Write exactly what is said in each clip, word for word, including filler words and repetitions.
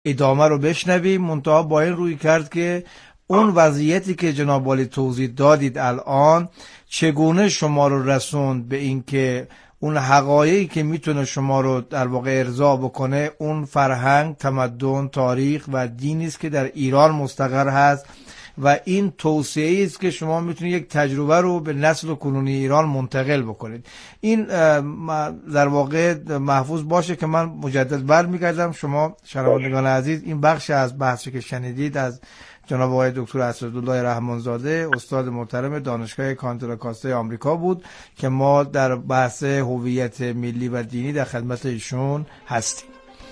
ادامه رو بشنویم، منتها با این روی کرد که اون وضعیتی که جناب والی توضیح دادید الان چگونه شما رو رسوند به این که اون حقایقی که میتونه شما رو در واقع ارضا بکنه اون فرهنگ، تمدن، تاریخ و دینی است که در ایران مستقر هست و این توصیه‌ای است که شما میتونید یک تجربه رو به نسل کنونی ایران منتقل بکنید. این در واقع محفوظ باشه که من مجدد برمیگردم. شما شنوندگان عزیز، این بخش از بحثی که شنیدید از جناب آقای دکتر اسدالله رحمانزاده، استاد محترم دانشگاه کانتر کاسته آمریکا بود که ما در بحث هویت ملی و دینی در خدمت ایشون هستیم.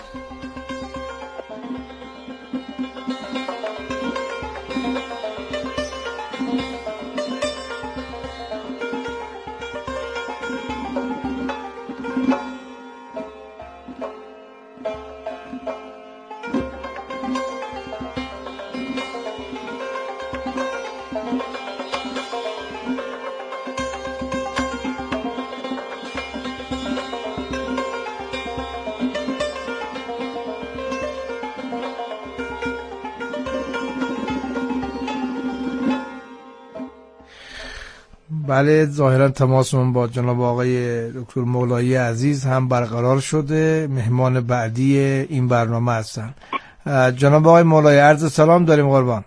بله، ظاهرا تماسمون با جناب آقای دکتر مولایی عزیز هم برقرار شده. مهمان بعدی این برنامه هستن. جناب آقای مولایی، عرض سلام داریم قربان.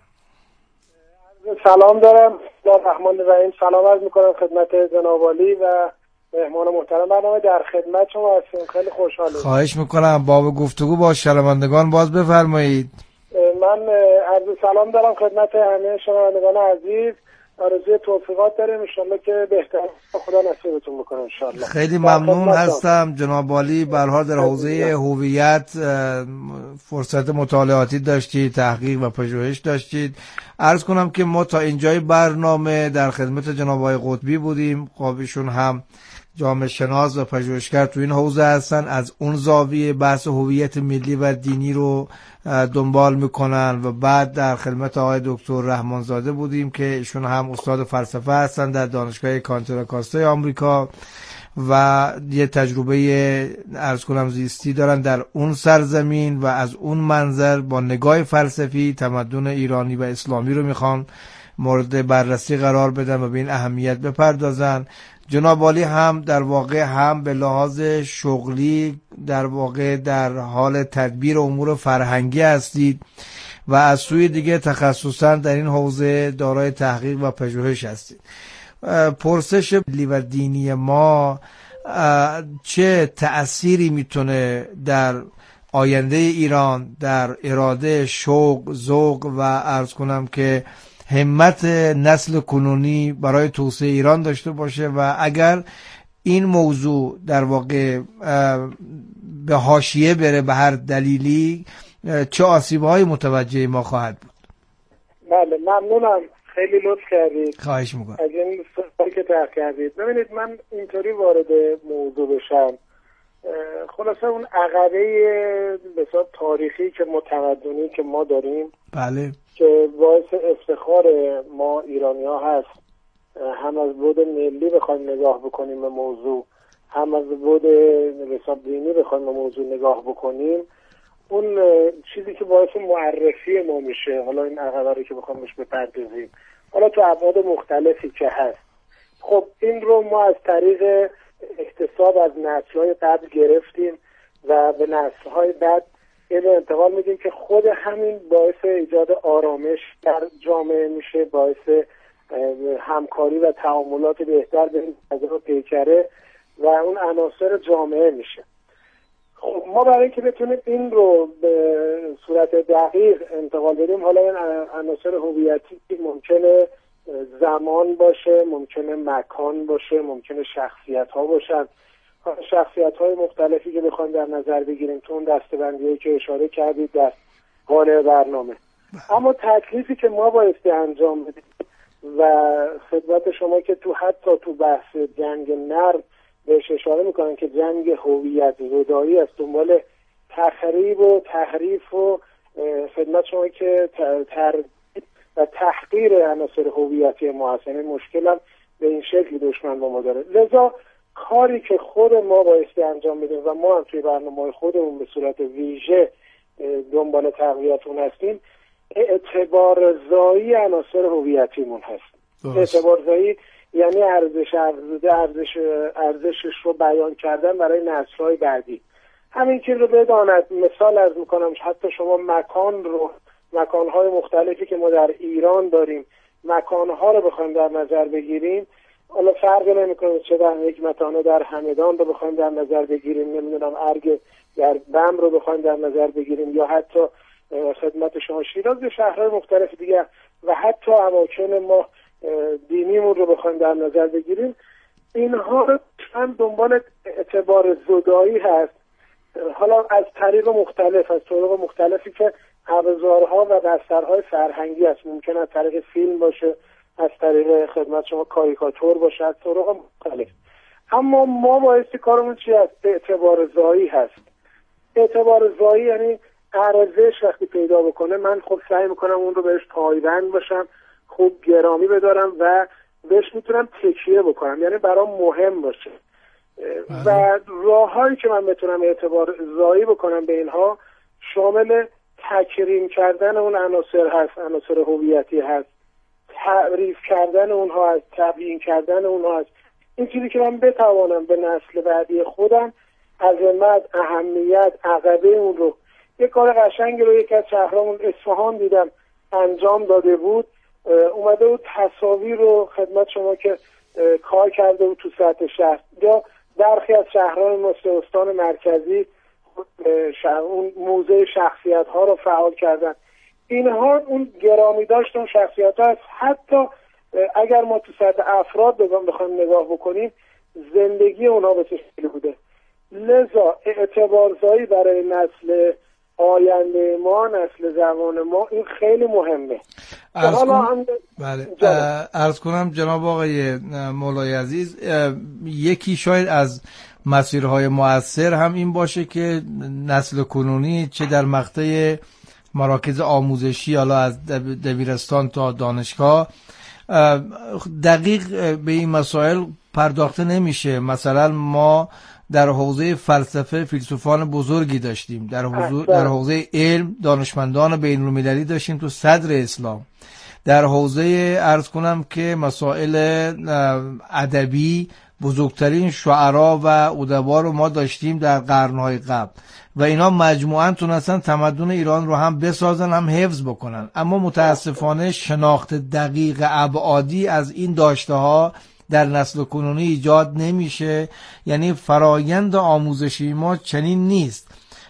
عرض سلام دارم. الرحمن الرحیم. سلام عرض میکنم خدمت جناب عالی و مهمان محترم برنامه. در خدمت شما هستیم، خیلی خوشحالم. خواهش میکنم باب گفتگو با شنوندگان باز بفرمایید. من عرض سلام دارم خدمت همه شنوندگان عزیز. آرزوی توفیقات داریم ان شاءالله که بهتر خدا نصیبتون بکنه ان شاءالله. خیلی ممنون هستم جناب عالی. به هر حال در حوزه هویت فرصت مطالعاتی داشتید، تحقیق و پژوهش داشتید. عرض کنم که ما تا اینجای برنامه در خدمت جناب آقای قطبی بودیم. خب ایشون هم جامعه شناس و پژوهشگر تو این حوزه هستن، از اون زاویه بحث هویت ملی و دینی رو دنبال میکنن و بعد در خدمت آقای دکتر رحمانزاده بودیم که ایشون هم استاد فلسفه هستن در دانشگاه کانتر کاسته آمریکا و یه تجربه عرض کنم زیستی دارن در اون سرزمین و از اون منظر با نگاه فلسفی تمدن ایرانی و اسلامی رو میخوان مورد بررسی قرار بدن و به این اهمیت بپردازن. جناب عالی هم در واقع هم به لحاظ شغلی در واقع در حال تدبیر امور فرهنگی هستید و از سوی دیگه تخصصا در این حوزه دارای تحقیق و پژوهش هستید. پرسش ملی و دینی ما چه تأثیری میتونه در آینده ایران، در اراده، شوق، ذوق و عرض کنم که همت نسل کنونی برای توسعه ایران داشته باشه و اگر این موضوع در واقع به حاشیه بره به هر دلیلی چه آسیب‌های متوجه ما خواهد بود؟ بله ممنونم، خیلی لطف کردید. خواهش میکنم. از این سوالی که طرح کردید. ببینید من اینطوری وارد موضوع بشم. خلاصه اون عقبه بسیار تاریخی که متمدنی که ما داریم، بله، که باعث افتخار ما ایرانی ها هست، هم از بود ملی بخوایم نگاه بکنیم به موضوع، هم از بود حساب دینی بخوایم به موضوع نگاه بکنیم، اون چیزی که باعث معرفی ما میشه، حالا این عقبه رو که بخوایم بهش بپردازیم، حالا تو ابعاد مختلفی که هست، خب این رو ما از طریق اکتساب از نسل‌های قبل گرفتیم و به نسل‌های بعد این رو انتقال میدیم که خود همین باعث ایجاد آرامش در جامعه میشه، باعث همکاری و تعاملات بهتر بین فضا پیکره و اون عناصر جامعه میشه. خب ما برای اینکه بتونیم این رو به صورت دقیق انتقال بدیم، حالا این عناصر هویتی ممکنه زمان باشه، ممکنه مکان باشه، ممکنه شخصیت ها باشن، شخصیت های مختلفی که بخوایم در نظر بگیریم تو اون دسته‌بندی که اشاره کردید در قالب برنامه. اما تکلیفی که ما بایستی انجام بدیم و خدمت شما که تو حتی تو بحث جنگ نرم بهش اشاره میکنن که جنگ هویت زدایی از دنبال تخریب و تحریف و خدمت شما که تر و تحقیر عناصر هویتی ما هست، یعنی مشکل هم به این شکلی دشمن با ما داره. لذا کاری که خود ما بایستی انجام بدیم و ما هم توی برنامه خودمون به صورت ویژه دنبال تقویت اون هستیم، اعتبار زایی عناصر هویتیمون هست. اعتبار زایی یعنی ارزش افزوده، ارزش ارزشش رو بیان کردن برای نسل‌های بعدی. همین چیز رو بداند. مثال عرض میکنم، حتی شما مکان رو، مکان‌های مختلفی که ما در ایران داریم، مکان‌ها رو بخوایم در نظر بگیریم، حالا فرق نمی‌کنه چه در حکمتانه در همدان رو بخوایم در نظر بگیریم، نمیدونم ارگ در بم رو بخوایم در نظر بگیریم، یا حتی خدمت شما شیراز، شهرهای مختلف دیگر، و حتی اماکن ما دینیمون رو بخوایم در نظر بگیریم، اینها هم دنبال اعتبار زدایی هست. حالا از طریق مختلف، از طریق مختلفی که ابزارها و بسترهای فرهنگی است. ممکن از طریق فیلم باشه، از طریق خدمت شما کاریکاتور باشه، از طریق مختلف. اما ما بایستی کارمون چی هست؟ اعتبار زایی هست. اعتبار زایی یعنی ارزش وقتی پیدا بکنه، من خب سعی میکنم اون رو بهش پایبند باشم، خوب گرامی بدارم و بهش میتونم تکیه بکنم، یعنی برام مهم باشه. و راههایی که من بتونم اعتبار زایی بکنم به اینها شامل تکریم کردن اون عناصر هست، عناصر هویتی هست، تعریف کردن اونها هست، تبیین کردن اونها هست. این چیزی که من بتوانم به نسل بعدی خودم عظمت، اهمیت، عقبه اون رو، یک کار قشنگی رو یک از شهرامون اصفهان دیدم انجام داده بود، اومده بود تصاویر رو خدمت شما که کار کرده بود تو سطح شهر، یا برخی از شهرهای مثل استان مرکزی شهر اون موزه شخصیت ها رو فعال کردن. اینها اون گرامی داشت اون شخصیت ها هست. حتی اگر ما تو سطح افراد بخوایم نگاه بکنیم، زندگی اونها به چه شکلی بوده. لذا اعتبارزایی برای نسل آینده ما، نسل جوان ما، این خیلی مهمه. عرض کنم بله عرض کنم جناب آقای مولای عزیز، یکی شاید از مسیرهای مؤثر هم این باشه که نسل کنونی چه در مقطع مراکز آموزشی، حالا از دبیرستان تا دانشگاه، دقیق به این مسائل پرداخته نمیشه. مثلا ما در حوزه فلسفه فیلسوفان بزرگی داشتیم، در حوزه در حوزه علم دانشمندان بین‌المللی داشتیم تو صدر اسلام، در حوزه عرض کنم که مسائل ادبی بزرگترین شعرا و ادبا رو ما داشتیم در قرن‌های قبل و اینا مجموعاً تونستن تمدن ایران رو هم بسازن هم حفظ بکنن. اما متاسفانه شناخت دقیق ابعادی از این داشته‌ها در نسل کنونی ایجاد نمیشه. یعنی فرایند آموزشی ما چنین نیست،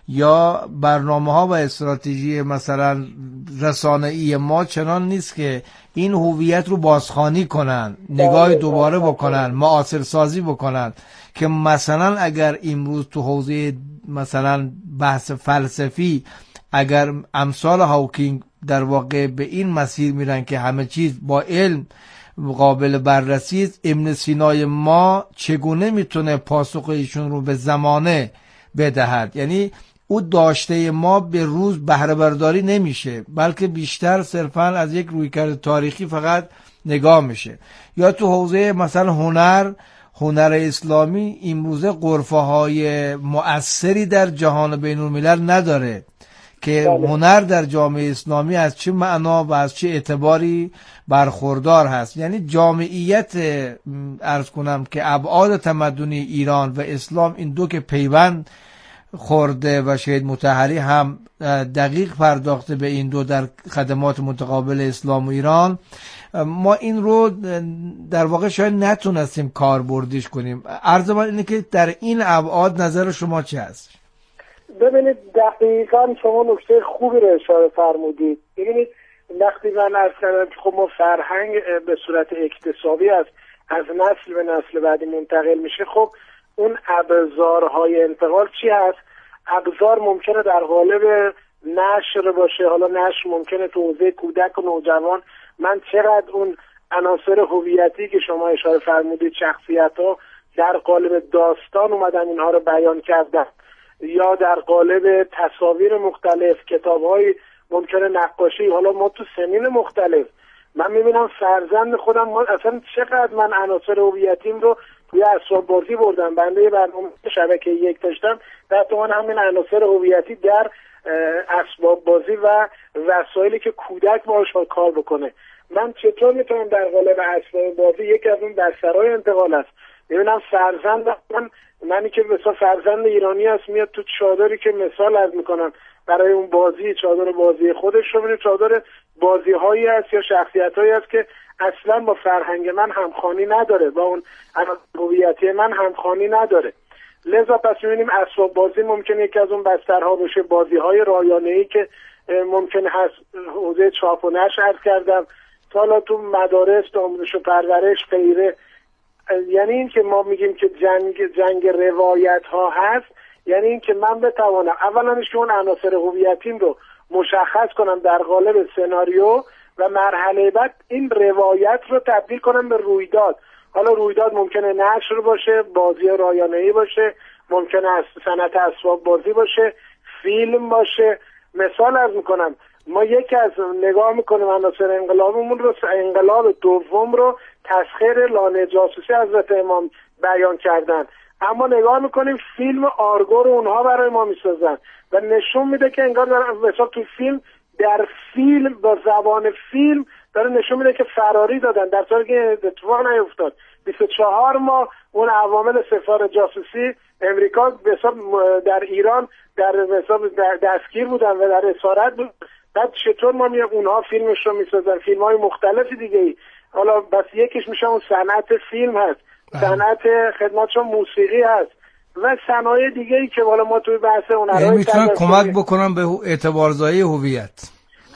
یا برنامه ها و استراتژی مثلا رسانه‌ای ما چنان نیست که این هویت رو بازخوانی کنن، نگاه دوباره بکنن، معاصر سازی بکنن. که مثلا اگر امروز تو حوزه مثلا بحث فلسفی اگر امثال هاوکینگ در واقع به این مسیر میرن که همه چیز با علم قابل بررسی است، ابن سینای ما چگونه میتونه پاسخ ایشون رو به زمانه بدهد؟ یعنی او داشته ما به روز بهره برداری نمیشه، بلکه بیشتر صرفا از یک رویکرد تاریخی فقط نگاه میشه. یا تو حوزه مثلا هنر، هنر اسلامی امروزه غرفه های مؤثری در جهان بین الملل نداره که هنر در جامعه اسلامی از چه معنا و از چه اعتباری برخوردار هست. یعنی جامعیت عرض کنم که ابعاد تمدنی ایران و اسلام این دو که پیوند خورده و شهید مطهری هم دقیق پرداخته به این دو در خدمات متقابل اسلام و ایران، ما این رو در واقع شاید نتونستیم کاربردیش کنیم. عرض من اینه که در این ابعاد نظر شما چه هست؟ ببینید دقیقاً شما نکته خوبی رو اشاره فرمودید. ببینید وقتی من عرض کردم که خب ما فرهنگ به صورت اکتسابی از از نسل به نسل بعدی منتقل میشه، خب اون ابزارهای انتقال چی هست؟ ابزار ممکنه در قالب نشر باشه، حالا نشر ممکنه تو حوزه کودک و نوجوان. من چقدر اون عناصر هویتی که شما اشاره فرمودید، شخصیت‌ها در قالب داستان اومدن اینها رو بیان کردن، یا در قالب تصاویر مختلف، کتاب‌های ممکنه نقاشی. حالا ما تو سنین مختلف، من میبینم فرزند خودم، ما اصلا چقدر من عناصر هویتیم رو توی اسباب بازی بردم. بنده یه برنامه شبکه یک داشتم، در توان همین عناصر هویتی در اسباب بازی و وسایلی که کودک باهاش کار بکنه. من چطور میتونم در قالب اسباب بازی یکی از اون بسترهای انتقال است ببینم فرزند من منی که مثلا فرزند ایرانی است میاد تو چادری که مثال از میکنم برای اون بازی چادر بازی خودش رو ببینید چادر بازی هایی هست یا شخصیت هایی هست که اصلا با فرهنگ من همخوانی نداره، با اون هویتی من همخوانی نداره. لذا پس می‌بینیم اسباب بازی ممکنه یکی از اون بسترها باشه، بازی‌های رایانه‌ای که ممکنه هست حوزه چاپ و نشر عرض کردم، حالا تو مدارس آموزش و پرورش غیره. یعنی این که ما میگیم که جنگ جنگ روایت ها هست، یعنی این که من بتوانم اولا که اون عناصر هویتیم رو مشخص کنم در قالب سناریو و مرحله بعد این روایت رو تبدیل کنم به رویداد. حالا رویداد ممکنه نشر باشه، بازی رایانه‌ای باشه، ممکنه از صنعت اسباب بازی باشه، فیلم باشه. مثال عرض میکنم ما یکی از نگاه میکنیم عناصر انقلابمون رو، انقلاب دوم رو تسخیر لانه جاسوسی حضرت امام بیان کردن، اما نگاه میکنیم فیلم آرگو رو اونها برای ما میسازن و نشون میده که انگار مثلا تو فیلم در فیلم با زبان فیلم داره نشون میده که فراری دادن، در حالی که اتفاق نیفتاد. بیست و چهار ماه اون عوامل سفارت جاسوسی امریکا به حساب در ایران در حساب دستگیر بودن و در اسارت بود. بعد چطور ما میگیم اونها فیلمش رو میسازن، فیلم های مختلفی دیگه ای. حالا بس یکیش میشه اون صنعت فیلم هست، صنعت خدماتشون موسیقی هست و صنایع دیگه ای که حالا ما توی بحث هنرهای یعنی میتونن کمک بکنن به اعتبارزایی هویت.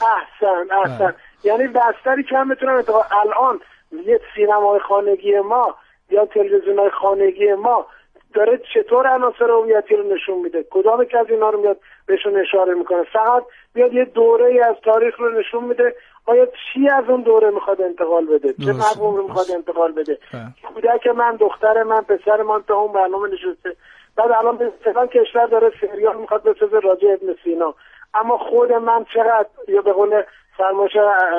احسن احسن. یعنی بستری که هم میتونن الان یه سینمای خانگی ما یا تلویزیونای خانگی ما داره چطور عناصر هویتی رو نشون میده، کدام که از اینا رو میاد بهشون اشاره میکنه، فقط میاد یه دوره ای از تاریخ رو نشون میده. آیا چی از اون دوره میخواد انتقال بده، چه مفهوم رو میخواد انتقال بده. کودک من، دختر من، پسر من تا اون برنامه نشسته، بعد الان به فلان کشور داره سریال میخواد بسازه راجع ابن سینا، اما خود من چقدر، یا به قول فرمایش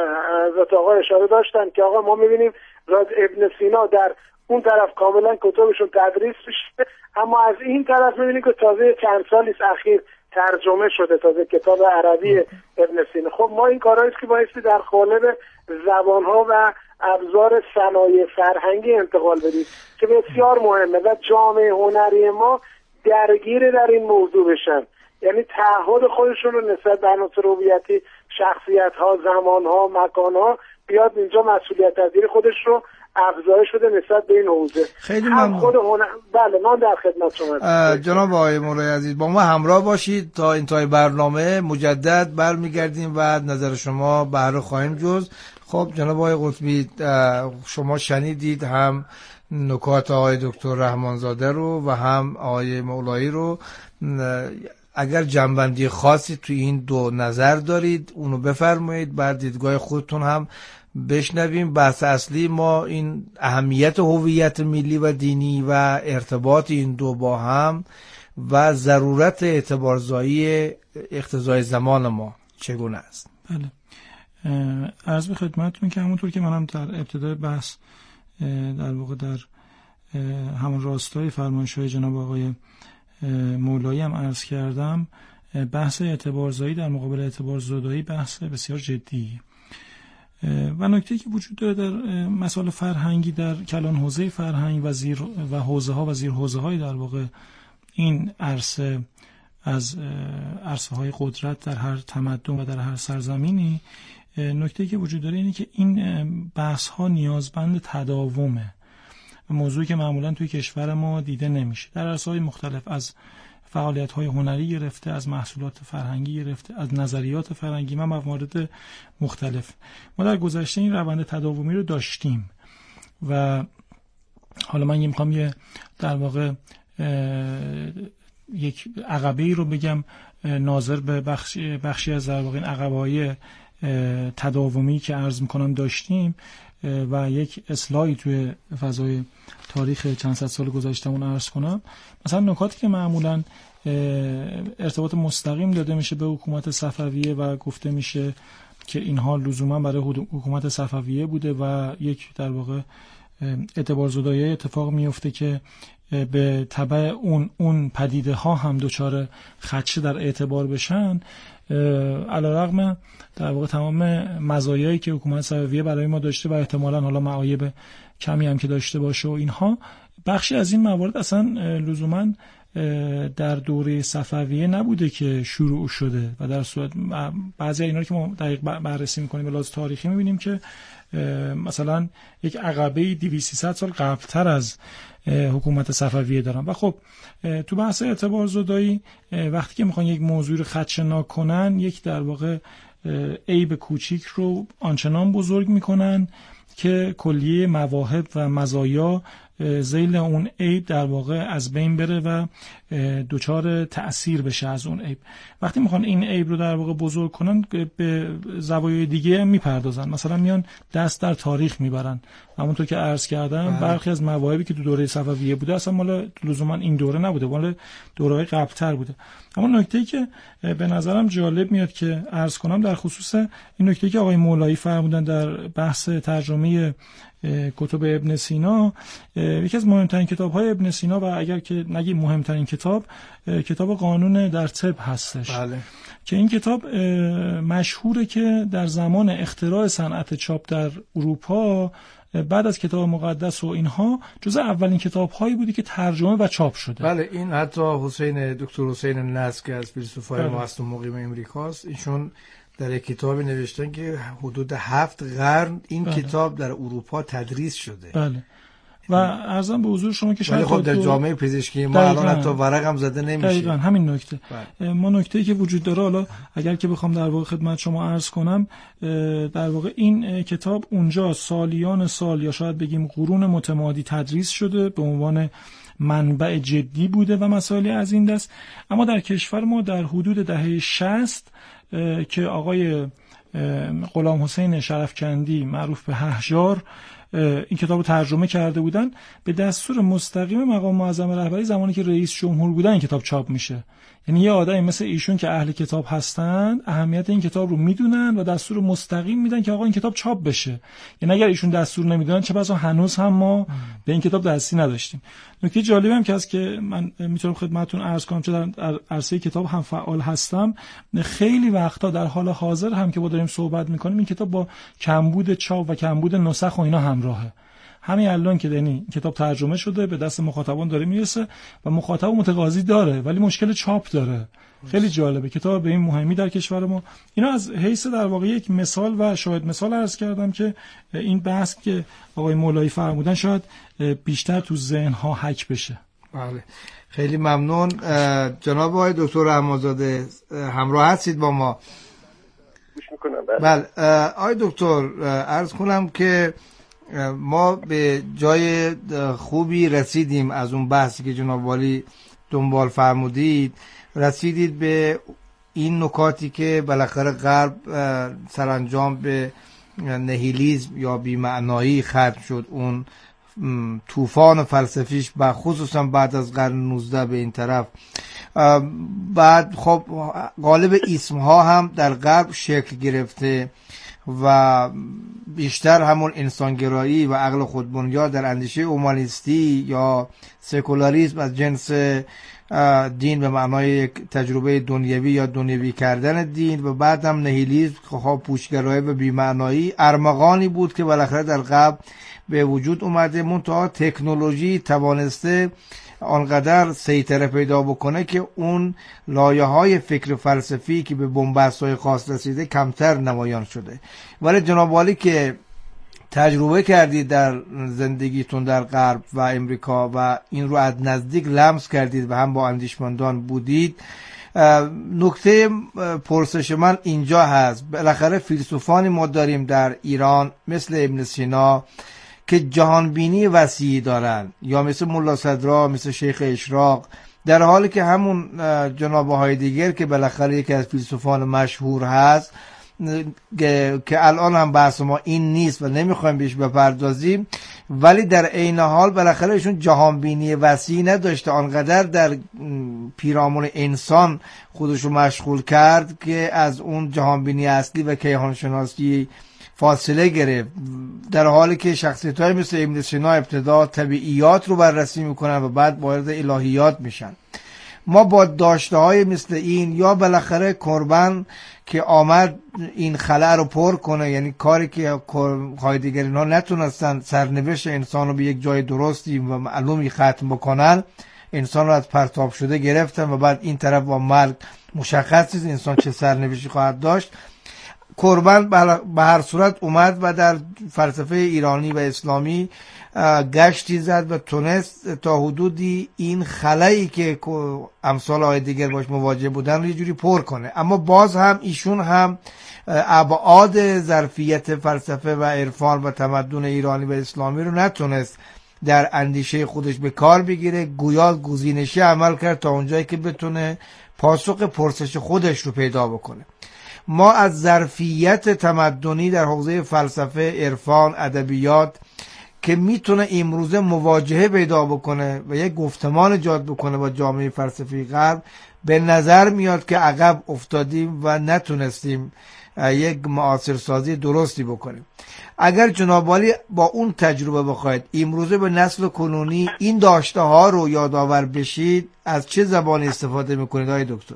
حضرت آقا اشاره داشتن که آقا ما میبینیم راجع ابن سینا در اون طرف کاملا کتابشون تدریس میشه، اما از این طرف میبینیم که تازه چند سالی اخیر ترجمه شده، تازه کتاب عربی ابن سینا. خب ما این کارهایی که بایستی در قالب زبانها و ابزار صنایع فرهنگی انتقال بدیم که بسیار مهمه و جامعه هنری ما درگیر در این موضوع بشن، یعنی تعهد خودشون رو نسبت به عناصر هویتی، شخصیت‌ها، زمان‌ها، مکان‌ها بیاد اینجا مسئولیت پذیری خودش رو افزایش بده نسبت به این حوزه. خیلی ممنون. خود هنر... بله ما در خدمت شما. جناب آقای مولایی عزیز با ما همراه باشید تا انتهای برنامه، مجدد برمیگردیم و نظر شما بهره خواهیم جز. خب جناب آقای قطبی، شما شنیدید هم نکات آقای دکتر رحمانزاده رو و هم آقای مولایی رو. اگر جنبندی خاصی توی این دو نظر دارید اونو بفرمایید، بعد دیدگاه خودتون هم بشنویم. بحث اصلی ما این اهمیت هویت ملی و دینی و ارتباط این دو با هم و ضرورت اعتبارزایی اقتضای زمان ما چگونه است. بله، عرض به خدمتتون که همونطور که منم در ابتدای بحث در واقع در همون راستای فرمایش‌های جناب آقای مولایی هم عرض کردم، بحث اعتبارزایی در مقابل اعتبارزدایی بحث بسیار جدی و نکته‌ای که وجود داره در مسائل فرهنگی در کلان حوزه فرهنگ و زیر و حوزه ها و زیر حوزه های در واقع این عرصه از عرصه های قدرت در هر تمدن و در هر سرزمینی، نکته‌ای که وجود داره اینه که این بحث ها نیازمند تداومه، موضوعی که معمولا توی کشور ما دیده نمیشه. در عرصه‌های مختلف، از فعالیت‌های هنری گرفته، از محصولات فرهنگی گرفته، از نظریات فرهنگی و موارد مختلف، ما در گذشته این روند تداومی رو داشتیم و حالا من می‌خوام یه در واقع یک عقبه‌ای رو بگم ناظر به بخش بخشی از در واقع این عقبه‌های تداومی که عرض می‌کنم داشتیم و یک اصلاحی توی فضای تاریخ چند صد سال گذشتهمون عرض کنم. مثلا نکاتی که معمولاً ارتباط مستقیم داده میشه به حکومت صفویه و گفته میشه که اینها لزوما برای حکومت صفویه بوده و یک در واقع اعتبارزدایی اتفاق میفته که به تبع اون اون پدیده ها هم دچار خدشه در اعتبار بشن، علیرغم در واقع تمام مزایایی که حکومت صفویه برای ما داشته و احتمالاً حالا معایب کمی هم که داشته باشه و اینها، بخشی از این موارد اصلا لزوماً در دوره صفویه نبوده که شروع شده و در صورت بعضی اینا رو که ما دقیق بررسی می‌کنیم به لحاظ تاریخی می‌بینیم که مثلا یک عقبه دویست سیصد سال قبل‌تر از حکومت صفویه دارن. و خب تو بحث اعتبارزدایی وقتی که میخوان یک موضوع رو خدشه‌ناک کنن، یک در واقع عیب کوچیک رو آنچنان بزرگ میکنن که کلیه مواهب و مزایا ذیل اون عیب در واقع از بین بره و دچار تأثیر بشه از اون عیب. وقتی میخوان این عیب رو در واقع بزرگ کنن به زوایای دیگه میپردازن، مثلا میان دست در تاریخ میبرن. همونطور که عرض کردم برخی از مواهبی که تو دوره صفویه بوده اصلا مال لزوما این دوره نبوده، مال دوره‌های قبل‌تر بوده. اما نکته‌ای که به نظرم جالب میاد که عرض کنم در خصوص این نکته‌ای که آقای مولایی فرمودن در بحث ترجمه کتب ابن سینا، یکی از مهمترین کتاب‌های ابن سینا و اگر که نگیم مهمترین کتاب، کتاب قانون در طب هستش. بله. که این کتاب مشهوره که در زمان اختراع صنعت چاپ در اروپا بعد از کتاب مقدس و اینها جزء اولین کتاب‌هایی بودی که ترجمه و چاپ شده. بله، این حتی حسین دکتر حسین نصر که از فیلسوفای ما هست و مقیم امریکاست، ایشون در یک کتابی نوشتن که حدود هفت قرن این بله. کتاب در اروپا تدریس شده. بله. و عرضم به حضور شما که شاید خب در جامعه پزشکی ما الان حتی ورقم زده نمیشه. دقیقاً همین نکته. بله. ما نکته‌ای که وجود داره، حالا اگر که بخوام در واقع خدمت شما عرض کنم، در واقع این کتاب اونجا سالیان سال یا شاید بگیم قرون متمادی تدریس شده، به عنوان منبع جدی بوده و مسائلی از این دست. اما در کشور ما در حدود دهه شصت که آقای غلام حسین شرفکندی معروف به ههجار این کتاب رو ترجمه کرده بودن، به دستور مستقیم مقام معظم رهبری زمانی که رئیس جمهور بودن این کتاب چاپ میشه. یعنی یه آدمی مثل ایشون که اهل کتاب هستن اهمیت این کتاب رو میدونن و دستور مستقیم میدن که آقا این کتاب چاپ بشه. یعنی اگر ایشون دستور نمیدونن چه بسا هنوز هم ما به این کتاب دستی نداشتیم. نکته جالبی هم که هست که من میتونم خدمتتون عرض کنم، چون در عرصه کتاب هم فعال هستم، خیلی وقتا در حال حاضر هم که با داریم صحبت میکنیم این کتاب با کمبود چاپ و کمبود نسخ و اینا همراهه. همین الان که یعنی کتاب ترجمه شده به دست مخاطبان داره میرسه و مخاطب متقاضی داره ولی مشکل چاپ داره. خیلی جالبه کتاب به این مهمی در کشور ما. اینا از حیث در واقع یک مثال و شاید مثال عرض کردم که این بحث که آقای مولایی فرمودن شاید بیشتر تو ذهن ها حک بشه. بله، خیلی ممنون. جناب آقای دکتر احمدزاده همراه هستید با ما؟ گوش میکنم. بله آقای دکتر، عرض کنم که ما به جای خوبی رسیدیم از اون بحثی که جناب والی دنبال فرمودید. رسیدید به این نکاتی که بالاخره غرب سرانجام به نهیلیسم یا بی‌معنایی ختم شد. اون طوفان فلسفیش و خصوصا بعد از قرن نوزده به این طرف. بعد خب غالب اسم ها هم در غرب شکل گرفته و بیشتر همون انسانگرایی و عقل خودبنیاد در اندیشه اومانیستی یا سکولاریسم از جنس دین به معنای یک تجربه دنیوی یا دنیوی کردن دین و بعد هم نهیلیسم، خواه پوچگرایی و بی‌معنایی ارمغانی بود که بالاخره در غرب به وجود اومده. منتها تکنولوژی توانسته آنقدر سیطره پیدا بکنه که اون لایه های فکر فلسفی که به بنبست های خاص رسیده کمتر نمایان شده. ولی جناب والی که تجربه کردید در زندگیتون در غرب و امریکا و این رو از نزدیک لمس کردید و هم با اندیشمندان بودید، نکته پرسش من اینجا هست. بالاخره فیلسوفانی ما داریم در ایران مثل ابن سینا که جهانبینی وسیعی دارن، یا مثل ملا صدرا، مثل شیخ اشراق، در حالی که همون جناب هایدگر که بالاخره یکی از فیلسوفان مشهور هست که الان هم بحث ما این نیست و نمیخوایم بهش بپردازیم، ولی در عین حال بالاخره ایشون جهانبینی وسیعی نداشته، آنقدر در پیرامون انسان خودشو مشغول کرد که از اون جهانبینی اصلی و کیهانشناسی فاصله گرفت، در حالی که شخصیت‌های مثل ابن سینا ابتدا طبیعیات رو بررسی میکنن و بعد وارد الهیات میشن. ما با داشته‌های مثل این، یا بالاخره قربان که آمد این خلأ رو پر کنه، یعنی کاری که هایدگر ها نتونستن سرنوشت انسان رو به یک جای درستی و معلومی ختم بکنن، انسان رو از پرتاب شده گرفتن و بعد این طرف با مرگ مشخص نیست انسان چه سرنوشتی خواهد داشت. قربان به هر صورت اومد و در فلسفه ایرانی و اسلامی گشتی زد و تونست تا حدودی این خلایی که امثال آقای دیگر باش مواجه بودن رو یه جوری پر کنه. اما باز هم ایشون هم ابعاد ظرفیت فلسفه و عرفان و تمدن ایرانی و اسلامی رو نتونست در اندیشه خودش به کار بگیره، گویا گزینشی عمل کرد تا اونجایی که بتونه پاسخ پرسش خودش رو پیدا بکنه. ما از ظرفیت تمدنی در حوزه فلسفه، عرفان، ادبیات که میتونه امروزه مواجهه پیدا بکنه و یک گفتمان ایجاد بکنه با جامعه فلسفی غرب، به نظر میاد که عقب افتادیم و نتونستیم یک معاصرسازی درستی بکنیم. اگر جناب عالی با اون تجربه بخواید امروزه به نسل کنونی این داشته ها رو یادآور بشید، از چه زبانی استفاده میکنید آقای دکتر؟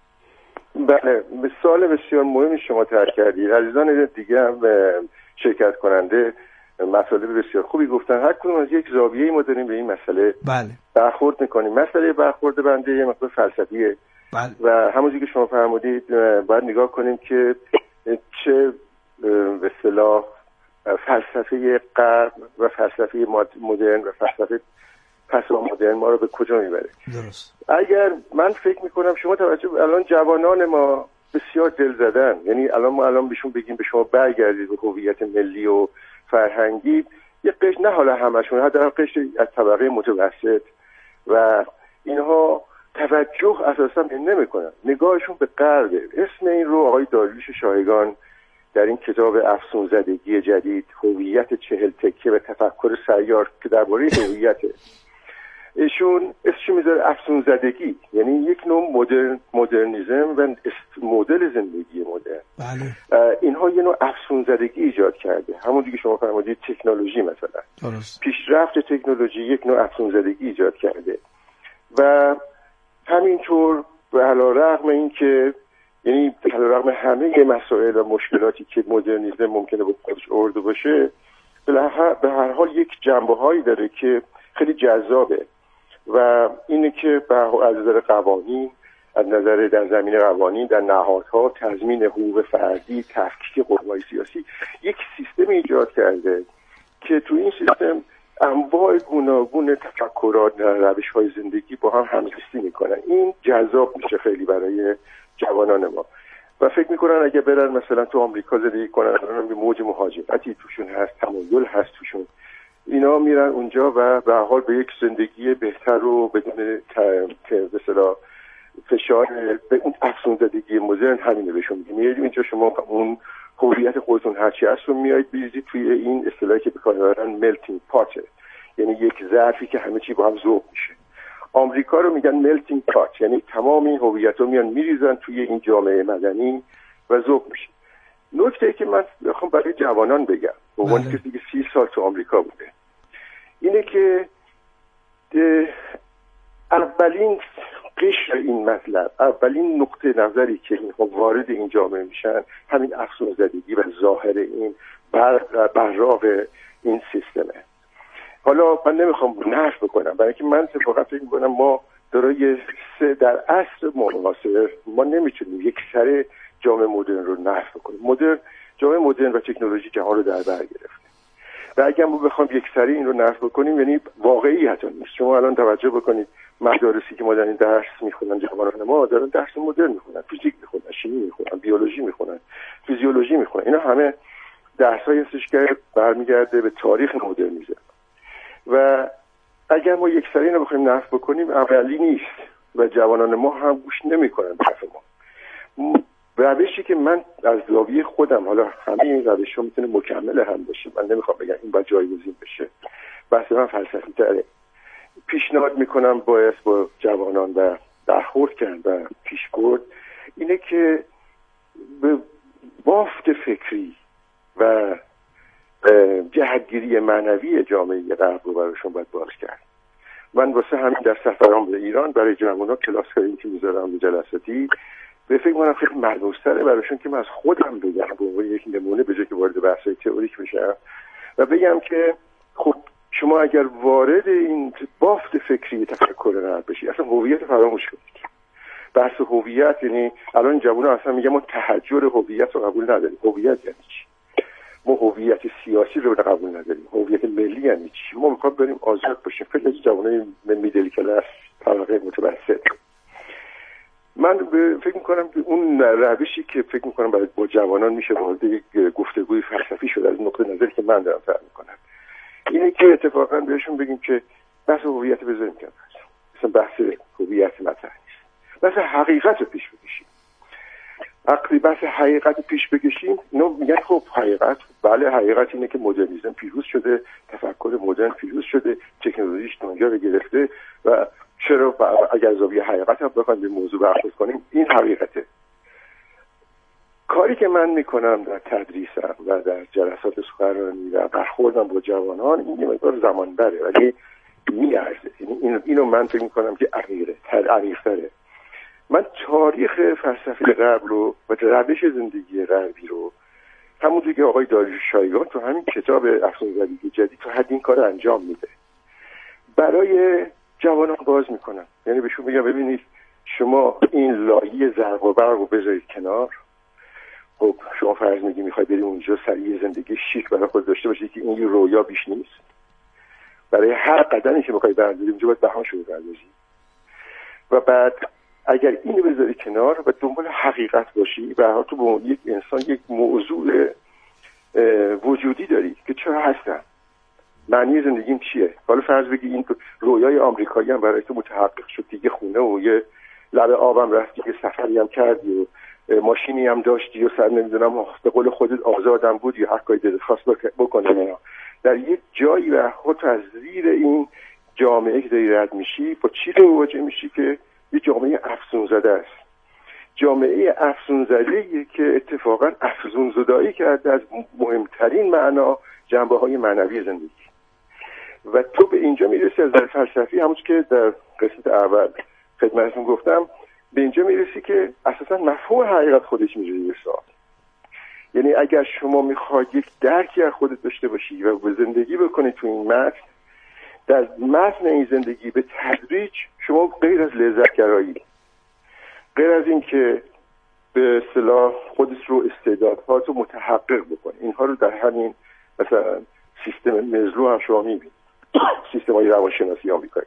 بله، سوال بسیار مهمی شما طرح کردید. عزیزان دیگه هم شرکت کننده مطالب بسیار خوبی گفتن. هر کدوم از یک زاویه‌ای ما داریم به این مسئله بله برخورد میکنیم. مسئله برخورد بنده یه مقدار فلسفیه بله. و همونجوری که شما فرمودید باید نگاه کنیم که چه به اصطلاح فلسفه غرب و فلسفه مدرن و فلسفه پسا مدرن ما رو به کجا میبره. درست. اگر من فکر میکنم شما توجه الان جوانان ما بسیار دل زدن، یعنی الان ما الان بهشون بگیم به شما برگردید به هویت ملی و فرهنگی، یه قشر، نه حالا همشون، حداقل قشر از طبقه متوسط و اینها توجه اساسا نمیکنن، نگاهشون به غربه. اسم این رو آقای داریوش شاهگان در این کتاب افسون زدگی جدید، هویت چهل تکه و تفکر سیار که درباره هویت، ایشون اسمش میذاره افسون زدگی، یعنی یک نوع مدرن مدرنیسم و مدل زندگی مدرن. بله. اینها یه نوع افسون زدگی ایجاد کرده. همون دیگه شما فرمودید تکنولوژی مثلا، درست. پیشرفت تکنولوژی یک نوع افسون زدگی ایجاد کرده و همینطور به علیرغم این که یعنی به علیرغم همه مسائل و مشکلاتی که مدرنیسم ممکنه با خودش آورده باشه، به هر حال یک جنبه‌هایی داره که خیلی جذابه و اینه که از نظر قوانین، از نظر در زمینه قوانین، در نهادها، تضمین حقوق فردی، تفکیک قوای سیاسی، یک سیستم ایجاد کرده که تو این سیستم انواع گوناگون تفکرات، روش‌های زندگی با هم همزیستی میکنن. این جذاب میشه خیلی برای جوانان ما و فکر میکنن اگه برن مثلا تو آمریکا زندگی کنن، به موج مهاجرتی توشون هست، تمایل هست توشون، اینا میرن اونجا و به حال به یک زندگی بهتر رو بدون که به اصطلاح فشار به اون افسونزدگی مدرن همینه بهشون میگه. میایید اینجا شما اون هویت خودتون هرچی هست رو میایید بیزید توی این اصطلاحی که به کار میبرن ملتینگ پات، یعنی یک ظرفی که همه چی با هم ذوب میشه. آمریکا رو میگن ملتینگ پات، یعنی تمام این هویت‌ها میان میریزن توی این جامعه مدنی و ذوب میشه. نکته‌ای که من بخوام برای جوانان بگم، به عنوان کسی که سی سال تو آمریکا بوده، اینه که اولین قشر این مطلب، اولین نقطه نظری که اینها وارد این جامعه میشن همین افسونزدگی و ظاهر این براق این سیستمه. حالا من نمیخوام نفی بکنم، برای اینکه من اتفاقا فکر میکنم ما دارای سه در عصر معاصر ما نمیتونیم یک سره جامعه مدرن رو نفی بکنیم. مدرن، جامعه مدرن و تکنولوژی جهان رو در بر گرفته و اگر ما بخوام یک سری این رو نفی بکنیم یعنی واقعیت نیست. شما الان توجه بکنید مدارسی که ما داریم درس میخونن، جوانان ما دارن درس مدرن میخونن، فیزیک میخونن، شیمی میخونن، بیولوژی میخونن، فیزیولوژی میخونن. اینا همه درس‌های هستش که برمیگرده به تاریخ مدرنیسم و اگر ما یک سری اینو بخوایم نفی بکنیم عملی نیست و جوانان ما هم گوش نمیکنن به حرف ما. روشی که من از زاویه خودم، حالا همه این روش ها میتونه مکمل هم باشه، من نمیخوام بگم این باید جایگزین بشه، بحث من فلسفی تره، پیشنهاد میکنم باید با جوانان و برخورد کرد و پیش برد اینه که به بافت فکری و جهتگیری معنوی جامعه غرب رو براشون باید باز کرد. من واسه همین در سفرام به ایران برای جوانان کلاس هایی که میذارم به جلساتی به فکر کنم خیلی ملموس‌تره براشون که من از خودم بگم به عنوان یک نمونه به جای که وارد بحث‌های تئوریک بشم و بگم که خب شما اگر وارد این بافت فکری تفکر غرب بشی اصلا هویت فراموش کنید. بحث هویت یعنی الان جوونا اصلا میگن ما تحجر هویت رو قبول نداریم. هویت یعنی چی؟ ما هویت سیاسی رو قبول نداریم. هویت ملی یعنی چی؟ ما میخوام بریم آزاد باشیم. خیلی از جوانای میدل کلاس طبقه متوسط، من فکر میکنم که اون روشی که فکر میکنم برای با جوانان میشه وارد یک گفتگوی فلسفی شده از نقطه نظری که من دارم تعریف میکنم اینه که اتفاقا بهشون بگیم که بحث هویت بذاریم کنار، مثلا بحث هویت مطرح نیست، بحث حقیقت رو پیش بکشیم. وقتی بحث حقیقت پیش بکشیم اینا میگن خب حقیقت، بله حقیقت اینه که مدرنیسم پیروز شده، تفکر مدرن پیروز شده، تکنولوژیش دنیا رو گرفته و چرا اگر زاویه حقیقت هم بخوایم به موضوع برخورد کنیم این حقیقته. کاری که من میکنم در تدریسم و در جلسات سخنرانی و برخوردم با جوانان این یه مقدار زمان بره ولی میارزه. یعنی اینو من فکر میکنم که عمیقه تر عمیق‌تره. من تاریخ فلسفه غرب رو و روش زندگی غربی رو همونطور که آقای داریوش شایگان تو همین کتاب افسون‌زدگی جدید تو حد این کار انجام میده برای جوانان باز میکنن. یعنی بهشون میگم ببینید شما این لایه زرق و برق رو بذارید کنار. خب شما فرض میگی میخوای بریم اونجا سریع زندگی شیک برای خود داشته باشی که این رویا بیش نیست. برای هر قدمی که میخوای برداری اونجا باید بهانه‌شو بپردازی و بعد اگر اینو بذاری کنار و دنبال حقیقت باشی و تو به یک انسان یک موضوع وجودی داری که چرا هستن، معنی زندگیم چیه. حالا فرض بگی این رویای آمریکایی هم برای تو متحقق شد، دیگه خونه و یه لب آبم رفتی، یه سفری هم کردی و ماشینی هم داشتی و سر نمیدونم به قول خودت آزادم بود یا هر کاری دلت خواست بکنه. در یک جایی و خودت از زیر این جامعه که داری رد میشی با چی رو مواجه میشی که یه جامعه افزون زده است. جامعه افزون زده‌ای که اتفاقا افزون زدایی کرده از مهمترین معنا جنبه های معنوی زندگی و تو به اینجا میرسی از در فلسفی همونش که در قسمت اول خدمتتون گفتم به اینجا میرسی که اساسا مفهوم حقیقت خودش میره به سوال. یعنی اگر شما میخواد یک درکی از خودت داشته باشی و به زندگی بکنی تو این متن، در متن این زندگی به تدریج شما غیر از لذت گرایی، غیر از این که به اصطلاح خودت رو استعدادهات رو متحقق بکنی، اینها رو در همین مثلا سیستم مزلو هم شما میبینید، سیستم های روانشناسی آمریکایی،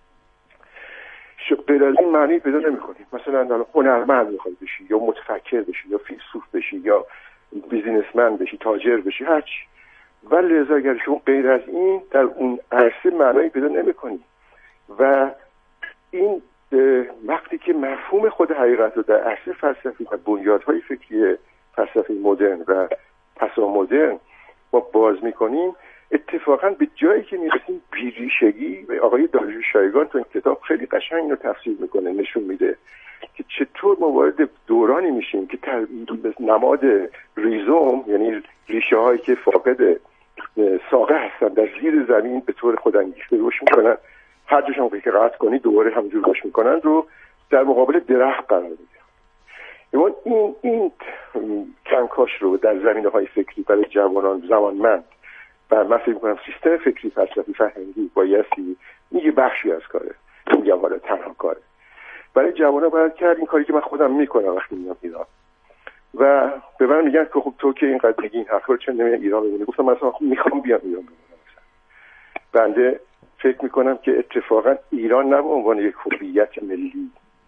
غیر از این معنی پیدا نمی‌کنید. مثلا هنرمند می‌خوای بشی یا متفکر بشی یا فیلسوف بشی یا بیزینسمن بشی، تاجر بشی، هرچی. ولی لذا اگر شما غیر از این در اون عرصه معنی پیدا نمی‌کنی و این وقتی که مفهوم خود حقیقت رو در عرصه فلسفی و بنیادهای فکری فلسفه مدرن و پسا مدرن ما باز می‌کنیم، اتفاقا به جایی که میرسیم بیریشگی و آقای داریوش شایگان تو این کتاب خیلی قشنگ رو تفسیر میکنه، نشون میده که چطور ما وارد دورانی میشیم که نماد ریزوم یعنی ریشه هایی که فاقد ساقه هستن در زیر زمین به طور خودانگیخته روش میکنن، هر جاشون که قطع کنی دوباره همجور روش میکنن رو در مقابل درخت قرار میده. این این کنکاش رو در زمینه‌های فکری برای جوانان زمانمند و من فکر می‌کنم سیستم فکری فلسفی فرهنگی بایستی میگه بخشی از کاره، میگم حالا تنها کاره برای جوانان باید کرد این کاری که من خودم میکنم وقتی میام ایران و به من میگن که خب تو که اینقدر میگی این حرفا رو چرا نمیای ایران ببینی؟ گفتم مثلا خب میخوام بیام ایران ببینم. بنده فکر میکنم که اتفاقا ایران نه به عنوان یک هویت ملی،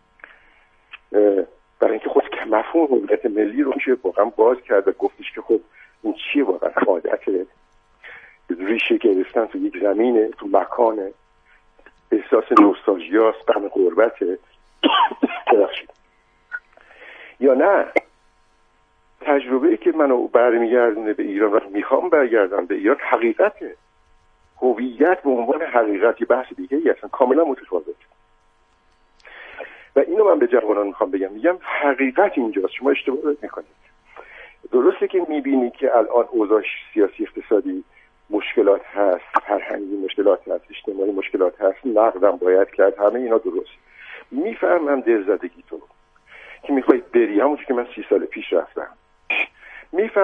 برای اینکه خود مفهوم هویت ملی رو میشه واقعا باز کرد و گفتش که خب این چیه واقعا عادت ریشه گرفتن تو یک زمینه، تو مکانه، احساس نوستالژیاست، غم غربته یا نه تجربه‌ای که منو برمیگردونه به ایران و میخوام برگردم به ایران حقیقته. هویت به عنوان حقیقتی بحث دیگه ای اصلا کاملا متفاوته. و اینو من به جوانان میخوام بگم، میگم حقیقت اینجاست، شما اشتباه میکنید. درسته که میبینی که الان اوضاع سیاسی اقتصادی مشکلات هست، فرهنگی مشکلات هست، اجتماعی مشکلات هست، نقدم باید کرد، همه اینا درست. میفهمم دلزدگی تو که میخوای بری، همونجور که من سی سال پیش رفتم. میفهم